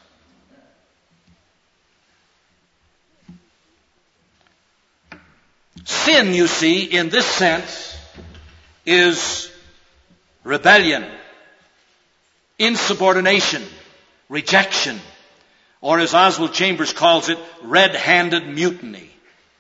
Sin, you see, in this sense, is rebellion, insubordination, rejection, or as Oswald Chambers calls it, red-handed mutiny.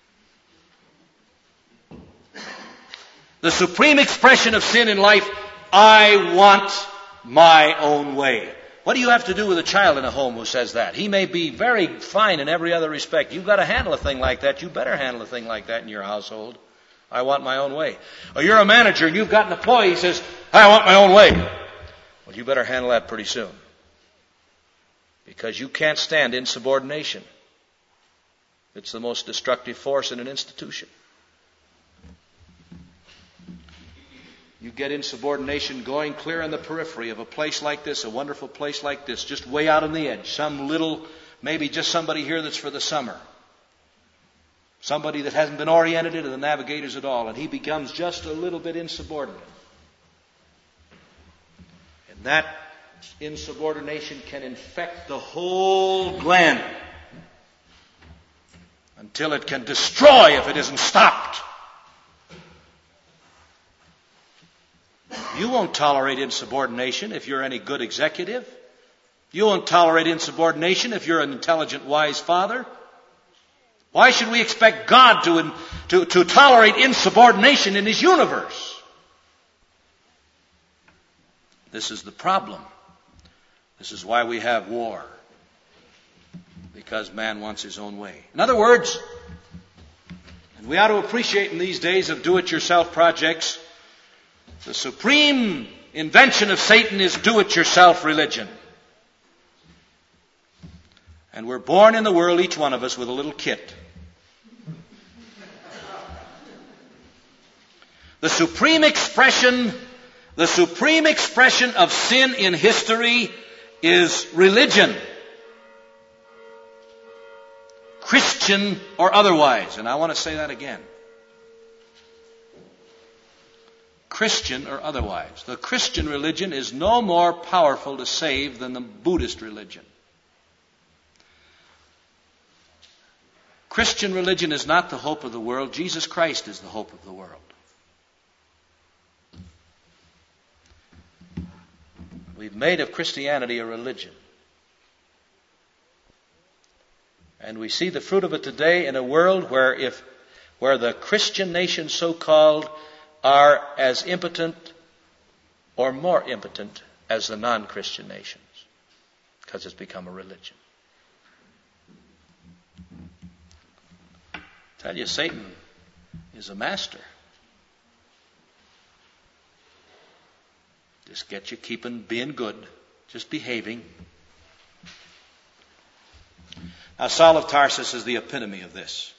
The supreme expression of sin in life, I want my own way. What do you have to do with a child in a home who says that? He may be very fine in every other respect. You've got to handle a thing like that. You better handle a thing like that in your household. I want my own way. Or you're a manager and you've got an employee who says, I want my own way. Well, you better handle that pretty soon. Because you can't stand insubordination. It's the most destructive force in an institution. You get insubordination going clear on the periphery of a place like this, a wonderful place like this, just way out on the edge. Some little, maybe just somebody here that's for the summer. Somebody that hasn't been oriented into the navigators at all, and he becomes just a little bit insubordinate. And that insubordination can infect the whole glen until it can destroy if it isn't stopped. You won't tolerate insubordination if you're any good executive. You won't tolerate insubordination if you're an intelligent, wise father. Why should we expect God to, to, to tolerate insubordination in His universe? This is the problem. This is why we have war. Because man wants his own way. In other words, and we ought to appreciate in these days of do-it-yourself projects, the supreme invention of Satan is do-it-yourself religion. And we're born in the world, each one of us, with a little kit. The supreme expression, the supreme expression of sin in history is religion. Christian or otherwise. And I want to say that again. Christian or otherwise. The Christian religion is no more powerful to save than the Buddhist religion. Christian religion is not the hope of the world. Jesus Christ is the hope of the world. We've made of Christianity a religion. And we see the fruit of it today in a world where if where the Christian nations, so-called, are as impotent or more impotent as the non-Christian nations, because it's become a religion. I tell you, Satan is a master. Just get you keeping, being good, just behaving. Now, Saul of Tarsus is the epitome of this.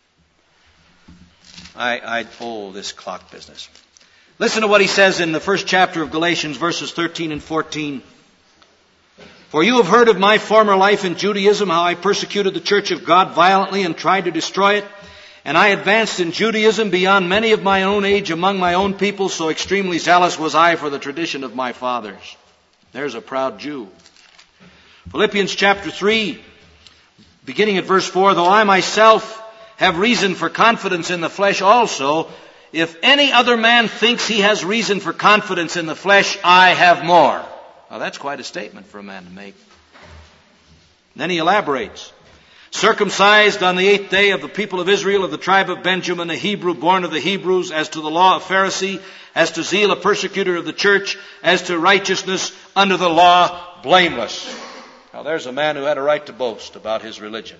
I, I, oh, this clock business. Listen to what he says in the first chapter of Galatians, verses thirteen and fourteen. For you have heard of my former life in Judaism, how I persecuted the church of God violently and tried to destroy it. And I advanced in Judaism beyond many of my own age among my own people, so extremely zealous was I for the tradition of my fathers. There's a proud Jew. Philippians chapter three, beginning at verse four, though I myself have reason for confidence in the flesh also, if any other man thinks he has reason for confidence in the flesh, I have more. Now that's quite a statement for a man to make. Then he elaborates. Circumcised on the eighth day of the people of Israel, of the tribe of Benjamin, a Hebrew born of the Hebrews, as to the law a Pharisee, as to zeal a persecutor of the church, as to righteousness under the law blameless. Now there's a man who had a right to boast about his religion.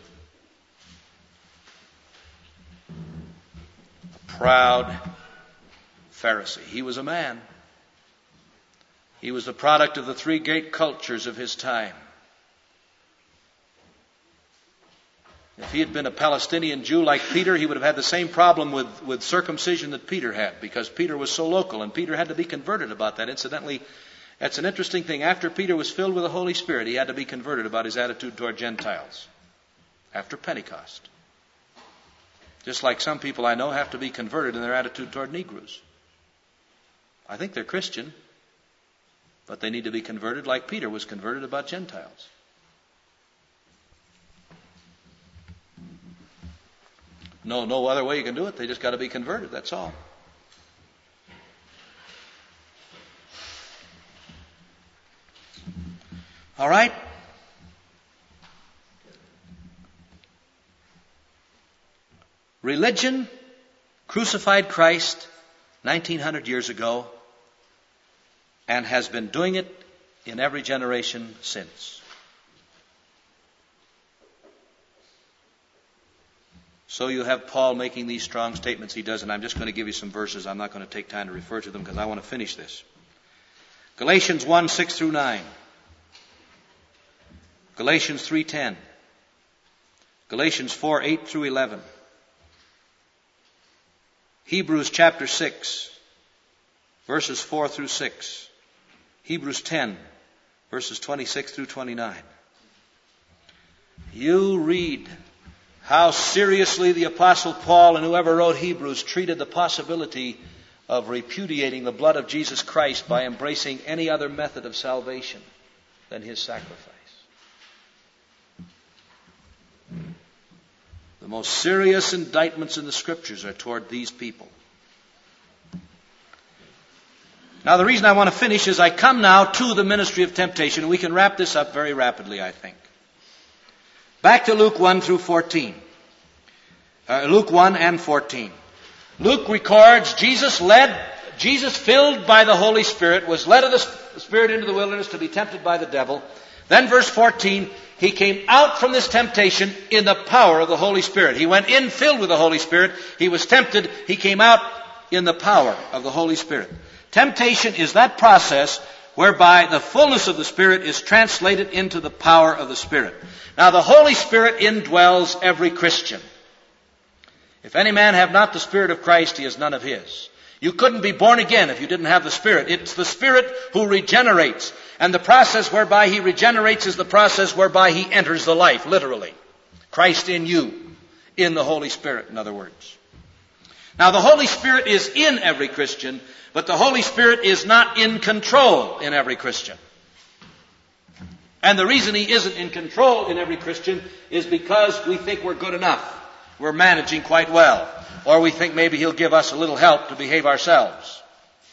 A proud Pharisee. He was a man. He was the product of the three great cultures of his time. If he had been a Palestinian Jew like Peter, he would have had the same problem with, with circumcision that Peter had, because Peter was so local, and Peter had to be converted about that. Incidentally, that's an interesting thing. After Peter was filled with the Holy Spirit, he had to be converted about his attitude toward Gentiles. After Pentecost. Just like some people I know have to be converted in their attitude toward Negroes. I think they're Christian, but they need to be converted like Peter was converted about Gentiles. No, no other way you can do it. They just got to be converted. That's all. All right? Religion crucified Christ nineteen hundred years ago and has been doing it in every generation since. So you have Paul making these strong statements he does, and I'm just going to give you some verses. I'm not going to take time to refer to them because I want to finish this. Galatians one, six through nine. Galatians three ten. Galatians four, eight through eleven. Hebrews chapter six, verses four through six. Hebrews ten, verses twenty-six through twenty-nine. You read how seriously the Apostle Paul and whoever wrote Hebrews treated the possibility of repudiating the blood of Jesus Christ by embracing any other method of salvation than his sacrifice. The most serious indictments in the Scriptures are toward these people. Now, the reason I want to finish is I come now to the ministry of temptation, and we can wrap this up very rapidly, I think. Back to Luke one through fourteen. Uh, Luke one and fourteen. Luke records Jesus led, Jesus filled by the Holy Spirit, was led of the Spirit into the wilderness to be tempted by the devil. Then verse fourteen, he came out from this temptation in the power of the Holy Spirit. He went in filled with the Holy Spirit. He was tempted. He came out in the power of the Holy Spirit. Temptation is that process whereby the fullness of the Spirit is translated into the power of the Spirit. Now the Holy Spirit indwells every Christian. If any man have not the Spirit of Christ, he is none of his. You couldn't be born again if you didn't have the Spirit. It's the Spirit who regenerates. And the process whereby he regenerates is the process whereby he enters the life, literally. Christ in you, in the Holy Spirit, in other words. Now the Holy Spirit is in every Christian, but the Holy Spirit is not in control in every Christian. And the reason he isn't in control in every Christian is because we think we're good enough. We're managing quite well. Or we think maybe he'll give us a little help to behave ourselves.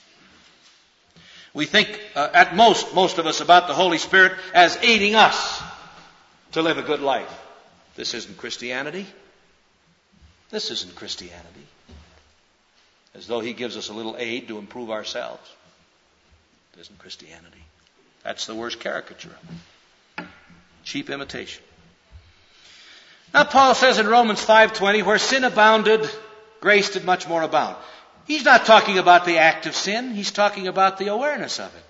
We think uh, at most, most of us, about the Holy Spirit as aiding us to live a good life. This isn't Christianity. This isn't Christianity. As though he gives us a little aid to improve ourselves. It isn't Christianity. That's the worst caricature of it. Cheap imitation. Now Paul says in Romans five twenty, where sin abounded, grace did much more abound. He's not talking about the act of sin. He's talking about the awareness of it.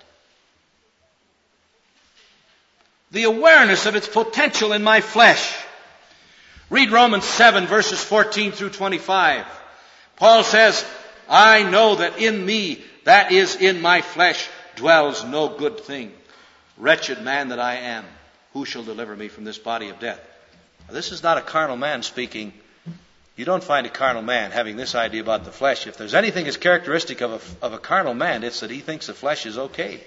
The awareness of its potential in my flesh. Read Romans seven, verses fourteen through twenty-five. Paul says, I know that in me, that is in my flesh, dwells no good thing. Wretched man that I am, who shall deliver me from this body of death? Now, this is not a carnal man speaking. You don't find a carnal man having this idea about the flesh. If there's anything as characteristic of a, of a carnal man, it's that he thinks the flesh is okay.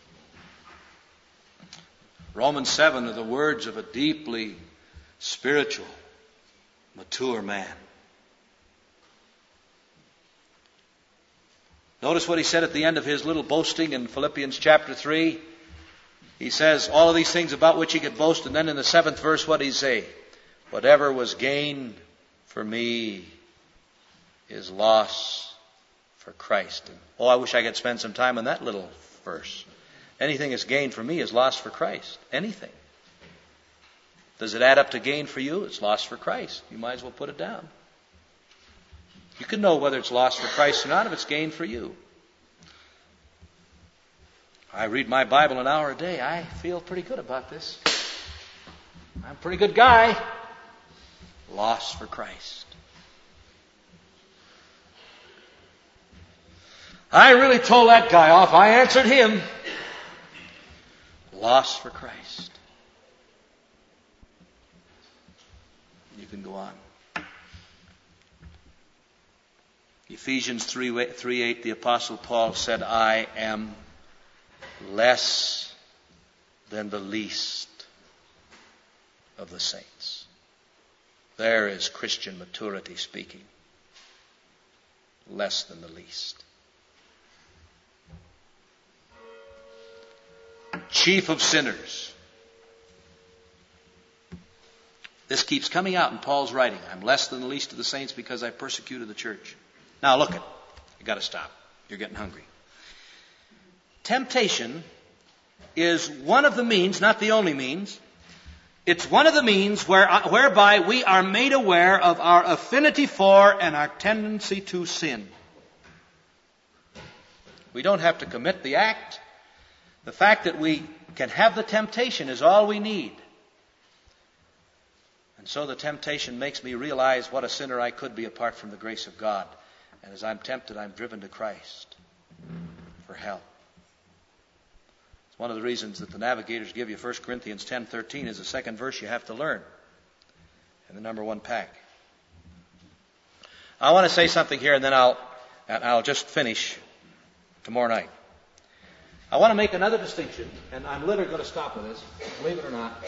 Romans seven are the words of a deeply spiritual, mature man. Notice what he said at the end of his little boasting in Philippians chapter three. He says all of these things about which he could boast, and then in the seventh verse what did he say? Whatever was gain for me is loss for Christ. And, oh, I wish I could spend some time on that little verse. Anything that's gain for me is loss for Christ. Anything. Does it add up to gain for you? It's loss for Christ. You might as well put it down. You can know whether it's loss for Christ or not if it's gain for you. I read my Bible an hour a day. I feel pretty good about this. I'm a pretty good guy. Loss for Christ. I really told that guy off. I answered him. Loss for Christ. You can go on. Ephesians three eight, the Apostle Paul said, I am less than the least of the saints. There is Christian maturity speaking. Less than the least. Chief of sinners. This keeps coming out in Paul's writing. I'm less than the least of the saints because I persecuted the church. Now look it. You got to stop. You're getting hungry. Temptation is one of the means, not the only means. It's one of the means where, whereby we are made aware of our affinity for and our tendency to sin. We don't have to commit the act. The fact that we can have the temptation is all we need. And so the temptation makes me realize what a sinner I could be apart from the grace of God. And as I'm tempted, I'm driven to Christ for help. It's one of the reasons that the navigators give you First Corinthians ten thirteen as the second verse you have to learn in the number one pack. I want to say something here, and then I'll, I'll just finish tomorrow night. I want to make another distinction, and I'm literally going to stop with this, believe it or not.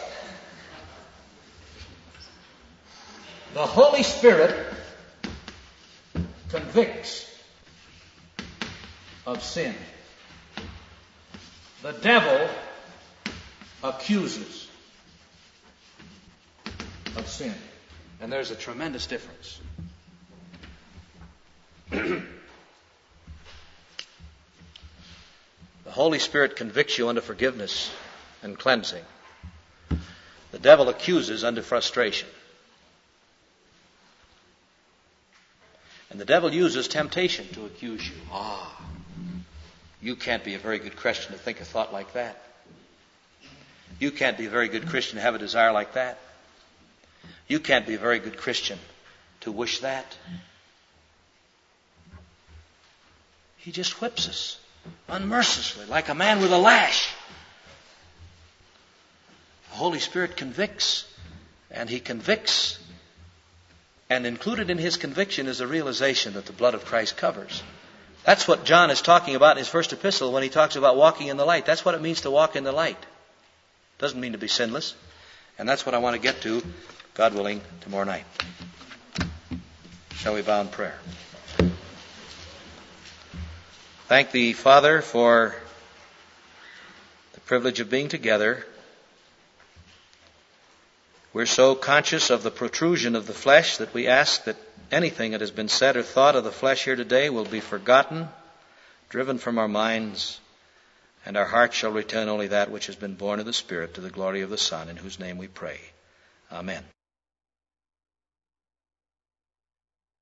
The Holy Spirit convicts of sin. The devil accuses of sin. And there's a tremendous difference. The Holy Spirit convicts you unto forgiveness and cleansing. The devil accuses unto frustration. And the devil uses temptation to accuse you. Ah, You can't be a very good Christian to think a thought like that. You can't be a very good Christian to have a desire like that. You can't be a very good Christian to wish that. He just whips us unmercifully, like a man with a lash. The Holy Spirit convicts, and He convicts. And included in His conviction is the realization that the blood of Christ covers. That's what John is talking about in his first epistle when he talks about walking in the light. That's what it means to walk in the light. Doesn't mean to be sinless. And that's what I want to get to, God willing, tomorrow night. Shall we bow in prayer? Thank Thee, Father, for the privilege of being together. We're so conscious of the protrusion of the flesh that we ask that anything that has been said or thought of the flesh here today will be forgotten, driven from our minds, and our hearts shall retain only that which has been born of the Spirit to the glory of the Son, in whose name we pray. Amen.